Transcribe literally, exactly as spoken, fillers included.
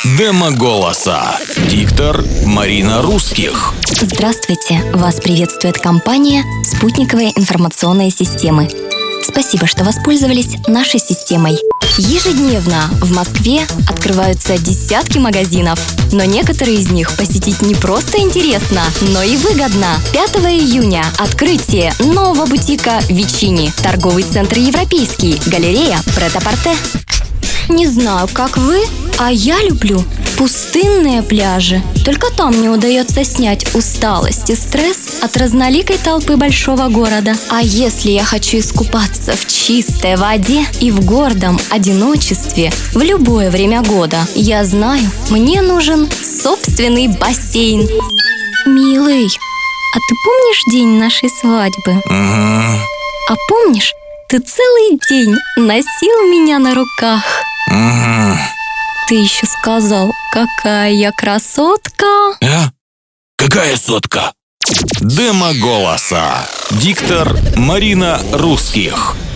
Демо голоса. Диктор Марина Русских. Здравствуйте! Вас приветствует компания «Спутниковые информационные системы». Спасибо, что воспользовались нашей системой. Ежедневно в Москве открываются десятки магазинов, но некоторые из них посетить не просто интересно, но и выгодно. пятого июня открытие нового бутика Вичини, торговый центр Европейский, галерея Прет-а-Порте. Не знаю, как вы, а я люблю пустынные пляжи. Только там мне удается снять усталость и стресс от разноликой толпы большого города. А если я хочу искупаться в чистой воде и в гордом одиночестве в любое время года, я знаю, мне нужен собственный бассейн. Милый, а ты помнишь день нашей свадьбы? Угу. А помнишь, ты целый день носил меня на руках? Угу. Ты еще сказал, какая я красотка. А? Какая сотка? Демо голоса. Диктор Марина Русских.